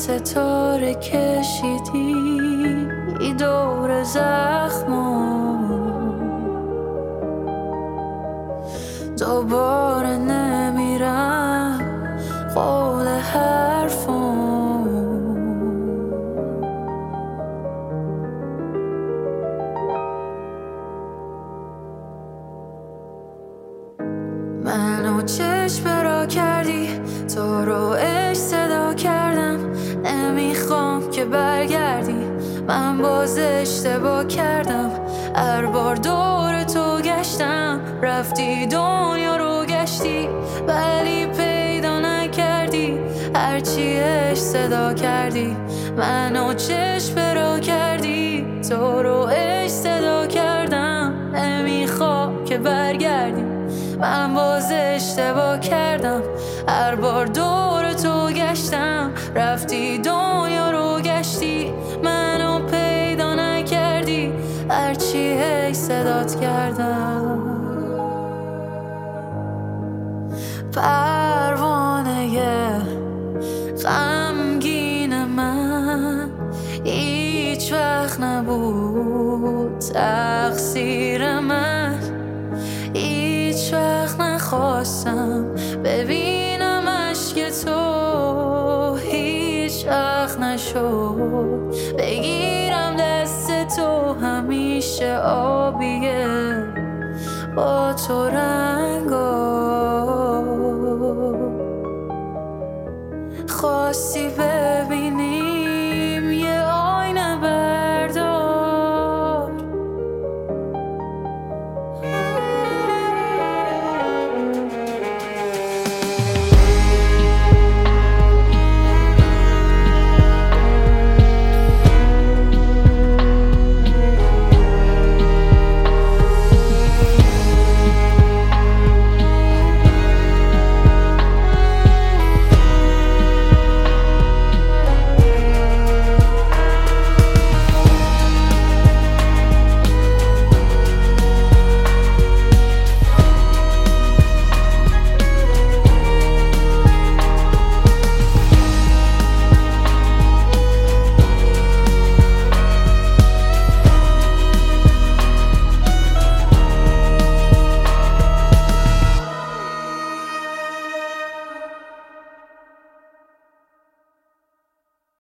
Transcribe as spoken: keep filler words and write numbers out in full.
ستاره کشیدی دور زخمام، دوباره نمیرم قول حرفام. منو چشم را کردی، تو رو عشق صدا کردم، نمیخوام که برگردی، من باز اشتباه کردم. هر بار دور تو گشتم، رفتی دنیا رو گشتی ولی پیدا نکردی، هرچی عشق صدا کردی. منو چشم را کردی، تو رو عشق صدا کردم، نمیخوام که برگردی، من باز اشتباه کردم. هر بار دور تو گشتم، رفتی دنیا رو گشتی، منو پیدا نکردی، هرچی هی صدات کردم. پروانه غمگین من هیچ وقت نبود تقصیر من، هیچ وقت نخواستم ببینم اشک تو، هیچ وقت نشد بگیرم دست تو، همیشه آبیه با تو رنگا، خواستی به